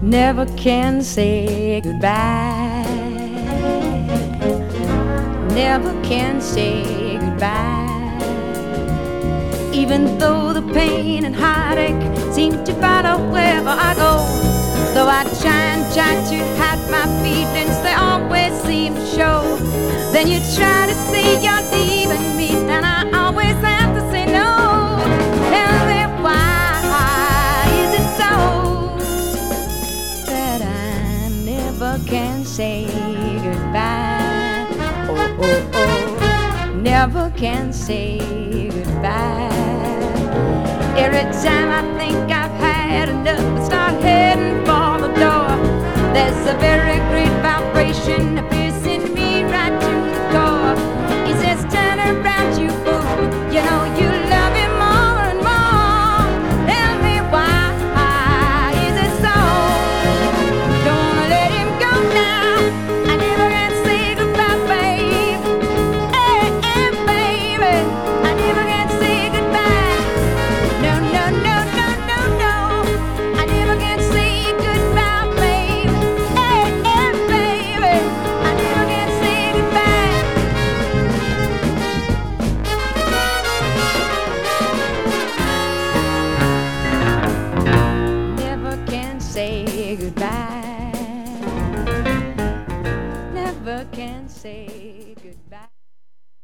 never can say goodbye. Never can say goodbye. Even though the pain and heartache seem to follow wherever I go, though I try to hide my feelings, they always seem to show. Then you try to say you're leaving me, and I always have to say no. Tell me why is it so that I never can say goodbye? Oh, oh, oh, never can say goodbye. Every time I think I've had enough, I start heading for the door. There's a very great